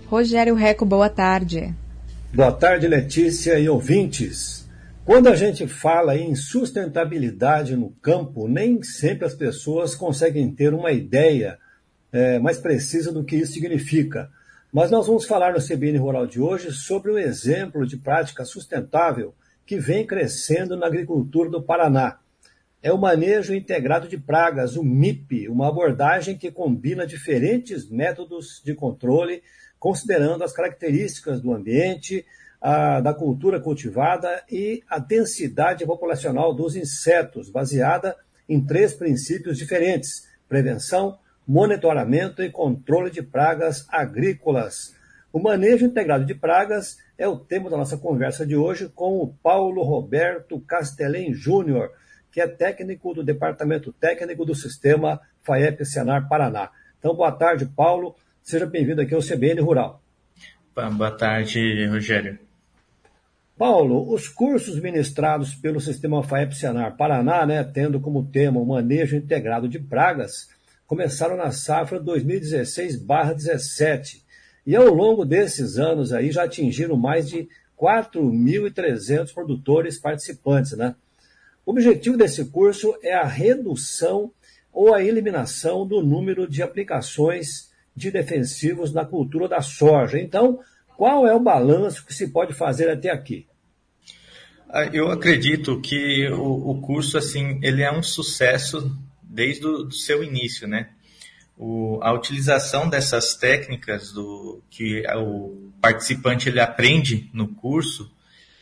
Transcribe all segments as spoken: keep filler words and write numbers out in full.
Rogério Reco, boa tarde. Boa tarde, Letícia e ouvintes. Quando a gente fala em sustentabilidade no campo, nem sempre as pessoas conseguem ter uma ideia é, mais precisa do que isso significa. Mas nós vamos falar no C B N Rural de hoje sobre um exemplo de prática sustentável que vem crescendo na agricultura do Paraná. É o manejo integrado de pragas, o M I P, uma abordagem que combina diferentes métodos de controle, considerando as características do ambiente, a, da cultura cultivada e a densidade populacional dos insetos, baseada em três princípios diferentes: prevenção, monitoramento e controle de pragas agrícolas. O manejo integrado de pragas é o tema da nossa conversa de hoje com o Paulo Roberto Castelém Júnior, que é técnico do Departamento Técnico do Sistema FAEP Senar Paraná. Então, boa tarde, Paulo. Seja bem-vindo aqui ao C B N Rural. Boa tarde, Rogério. Paulo, os cursos ministrados pelo Sistema FAEP Senar Paraná, né, tendo como tema o manejo integrado de pragas, começaram na safra dois mil e dezesseis barra dezessete. E ao longo desses anos aí já atingiram mais de quatro mil e trezentos produtores participantes, né? O objetivo desse curso é a redução ou a eliminação do número de aplicações de defensivos na cultura da soja. Então, qual é o balanço que se pode fazer até aqui? Eu acredito que o, o curso, assim, ele é um sucesso desde o do seu início, né? O, a utilização dessas técnicas do, que o participante ele aprende no curso,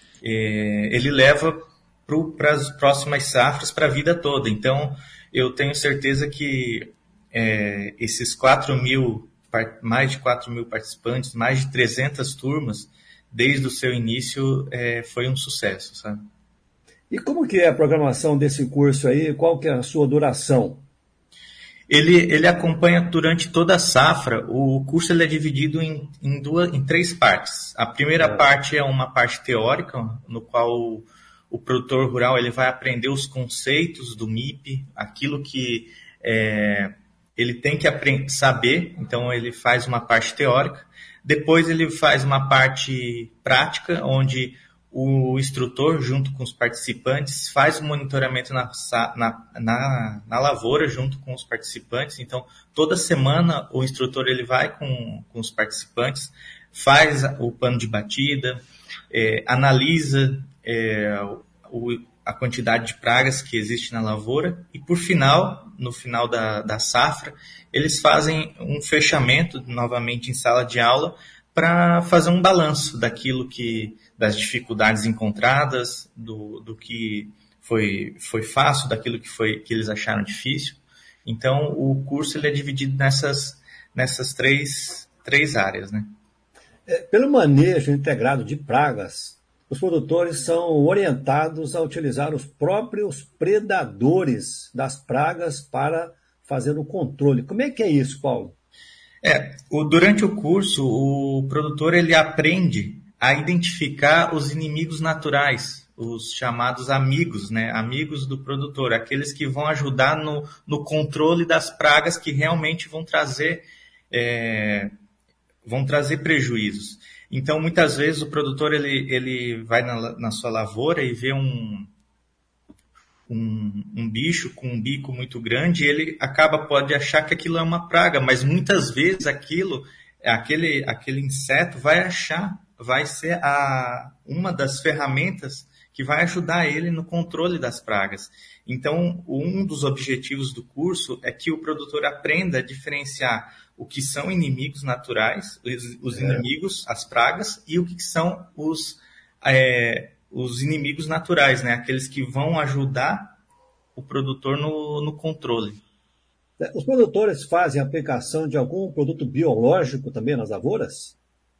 eh, ele leva para as próximas safras, para a vida toda. Então, eu tenho certeza que é, esses quatro mil, mais de quatro mil participantes, mais de trezentas turmas, desde o seu início, é, foi um sucesso, sabe? E como que é a programação desse curso aí? Qual que é a sua duração? Ele, ele acompanha durante toda a safra. O curso ele é dividido em, em, duas, em três partes. A primeira é. parte é uma parte teórica, no qual o, o produtor rural ele vai aprender os conceitos do M I P, aquilo que é, ele tem que aprender, saber. Então, ele faz uma parte teórica. Depois, ele faz uma parte prática, onde o instrutor, junto com os participantes, faz o monitoramento na, na, na, na lavoura, junto com os participantes. Então, toda semana, o instrutor ele vai com, com os participantes, faz o plano de batida, é, analisa é, o, a quantidade de pragas que existe na lavoura e, por final, no final da, da safra, eles fazem um fechamento, novamente em sala de aula, para fazer um balanço daquilo que, das dificuldades encontradas, do, do que foi, foi fácil, daquilo que, foi, que eles acharam difícil. Então, o curso ele é dividido nessas, nessas três, três áreas, né? É, pelo manejo integrado de pragas, os produtores são orientados a utilizar os próprios predadores das pragas para fazer o controle. Como é que é isso, Paulo? É, o, durante o curso, o produtor ele aprende a identificar os inimigos naturais, os chamados amigos, né? Amigos do produtor, aqueles que vão ajudar no, no controle das pragas que realmente vão trazer, é, vão trazer prejuízos. Então, muitas vezes, o produtor ele, ele vai na, na sua lavoura e vê um, um, um bicho com um bico muito grande e ele acaba, pode achar que aquilo é uma praga, mas muitas vezes aquilo, aquele, aquele inseto vai achar, vai ser a, uma das ferramentas que vai ajudar ele no controle das pragas. Então, um dos objetivos do curso é que o produtor aprenda a diferenciar o que são inimigos naturais, os, os é. inimigos, as pragas, e o que são os, é, os inimigos naturais, né? Aqueles que vão ajudar o produtor no, no controle. Os produtores fazem aplicação de algum produto biológico também nas lavouras?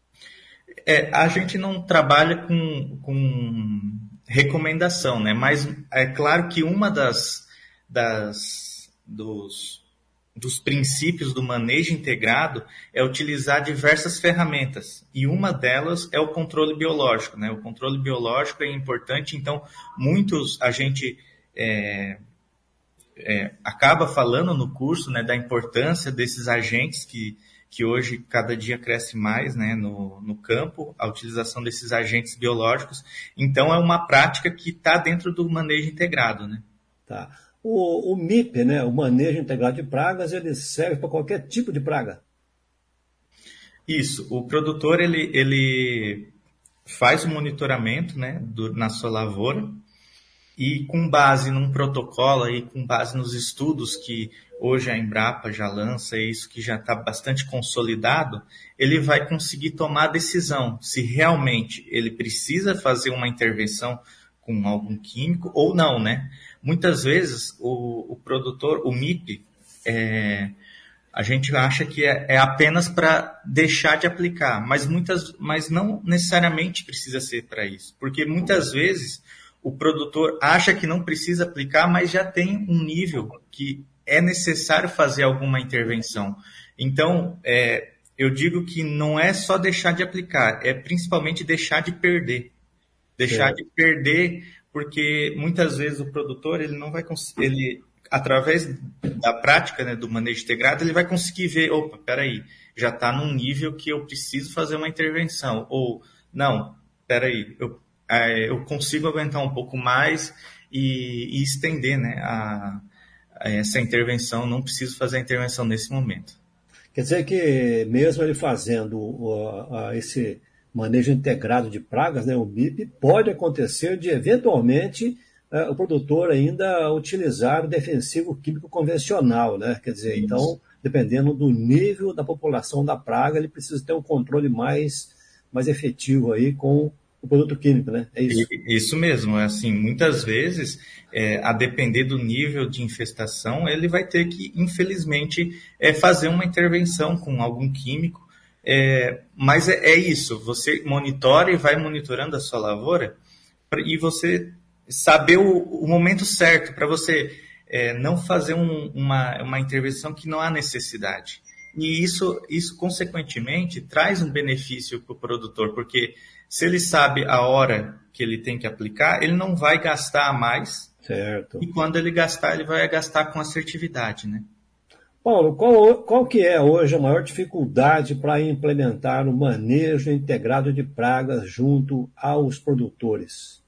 É, a gente não trabalha com, com recomendação, né? Mas é claro que uma das, das dos dos princípios do manejo integrado é utilizar diversas ferramentas. E uma delas é o controle biológico, né? O controle biológico é importante, então muitos a gente é, é, acaba falando no curso, né, da importância desses agentes que, que hoje cada dia cresce mais, né, no, no campo, a utilização desses agentes biológicos. Então, é uma prática que está dentro do manejo integrado, né? Tá. O, o M I P, né, o manejo integrado de pragas, ele serve para qualquer tipo de praga? Isso. O produtor, ele, ele faz o monitoramento, né, do, na sua lavoura, e com base num protocolo e com base nos estudos que hoje a Embrapa já lança, e isso que já está bastante consolidado, ele vai conseguir tomar a decisão se realmente ele precisa fazer uma intervenção com algum químico ou não, né? Muitas vezes o, o produtor, o M I P, é, a gente acha que é, é apenas para deixar de aplicar, mas, muitas, mas não necessariamente precisa ser para isso, porque muitas vezes o produtor acha que não precisa aplicar, mas já tem um nível que é necessário fazer alguma intervenção. Então, é, eu digo que não é só deixar de aplicar, é principalmente deixar de perder. Deixar é. de perder, porque muitas vezes o produtor, ele não vai conseguir, ele, através da prática, né, do manejo integrado, ele vai conseguir ver, opa, peraí, já está num nível que eu preciso fazer uma intervenção. Ou, não, peraí, eu eu consigo aguentar um pouco mais e, e estender, né, a, a essa intervenção, não preciso fazer a intervenção nesse momento. Quer dizer que mesmo ele fazendo uh, uh, esse manejo integrado de pragas, né, o M I P, pode acontecer de, eventualmente, uh, o produtor ainda utilizar o defensivo químico convencional, né? Quer dizer, Isso. Então, dependendo do nível da população da praga, ele precisa ter um controle mais, mais efetivo aí com o produto químico, né? É isso. Isso mesmo, é assim, muitas vezes, é, a depender do nível de infestação, ele vai ter que, infelizmente, é, fazer uma intervenção com algum químico, é, mas é, é isso, você monitora e vai monitorando a sua lavoura pra, e você saber o, o momento certo para você é, não fazer um, uma, uma intervenção que não há necessidade. E isso, isso, consequentemente, traz um benefício para o produtor, porque se ele sabe a hora que ele tem que aplicar, ele não vai gastar mais. Certo. E quando ele gastar, ele vai gastar com assertividade, né? Paulo, qual, qual que é hoje a maior dificuldade para implementar o manejo integrado de pragas junto aos produtores?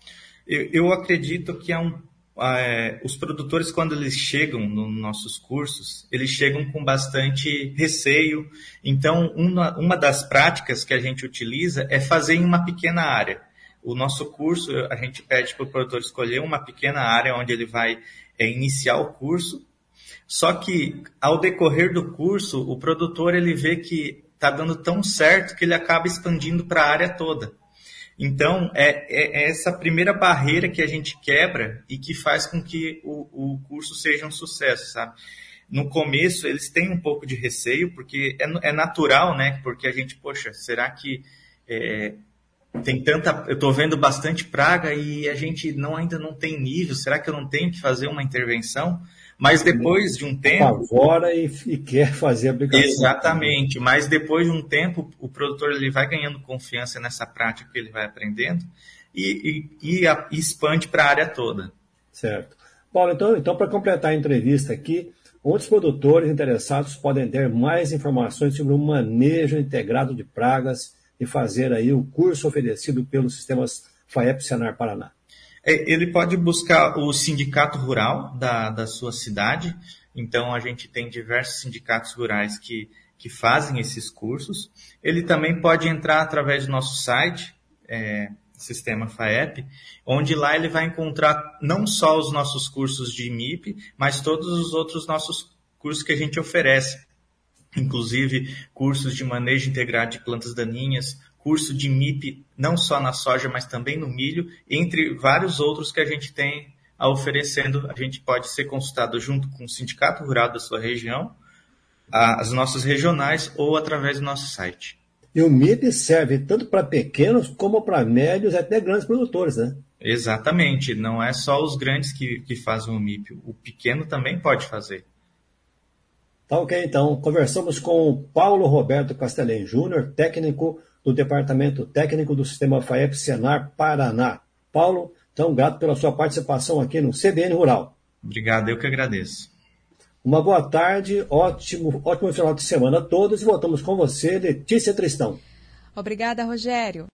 Eu, eu acredito que é um É, os produtores, quando eles chegam nos nossos cursos, eles chegam com bastante receio. Então, uma, uma das práticas que a gente utiliza é fazer em uma pequena área. O nosso curso, a gente pede para o produtor escolher uma pequena área onde ele vai é, iniciar o curso. Só que, ao decorrer do curso, o produtor ele vê que está dando tão certo que ele acaba expandindo para a área toda. Então, é, é essa primeira barreira que a gente quebra e que faz com que o, o curso seja um sucesso, sabe? No começo, eles têm um pouco de receio, porque é, é natural, né? Porque a gente, poxa, será que é, tem tanta... Eu estou vendo bastante praga e a gente não, ainda não tem nível, será que eu não tenho que fazer uma intervenção? Mas depois de um tempo... Apavora e, e quer fazer a aplicação. Exatamente, mas depois de um tempo, o produtor ele vai ganhando confiança nessa prática que ele vai aprendendo e, e, e, a, e expande para a área toda. Certo. Paulo, então, então para completar a entrevista aqui, onde os produtores interessados podem ter mais informações sobre o manejo integrado de pragas e fazer aí o curso oferecido pelos sistemas FAEP Senar Paraná? Ele pode buscar o sindicato rural da, da sua cidade. Então, a gente tem diversos sindicatos rurais que, que fazem esses cursos. Ele também pode entrar através do nosso site, é, Sistema FAEP, onde lá ele vai encontrar não só os nossos cursos de M I P, mas todos os outros nossos cursos que a gente oferece. Inclusive, cursos de manejo integrado de plantas daninhas, curso de M I P não só na soja, mas também no milho, entre vários outros que a gente tem a oferecendo. A gente pode ser consultado junto com o Sindicato Rural da sua região, as nossas regionais ou através do nosso site. E o M I P serve tanto para pequenos como para médios e até grandes produtores, né? Exatamente, não é só os grandes que, que fazem o M I P, o pequeno também pode fazer. Tá ok, então. Conversamos com o Paulo Roberto Castelém Júnior, técnico do Departamento Técnico do Sistema FAEP Senar Paraná. Paulo, então, grato pela sua participação aqui no C B N Rural. Obrigado, eu que agradeço. Uma boa tarde, ótimo, ótimo final de semana a todos e voltamos com você, Letícia Tristão. Obrigada, Rogério.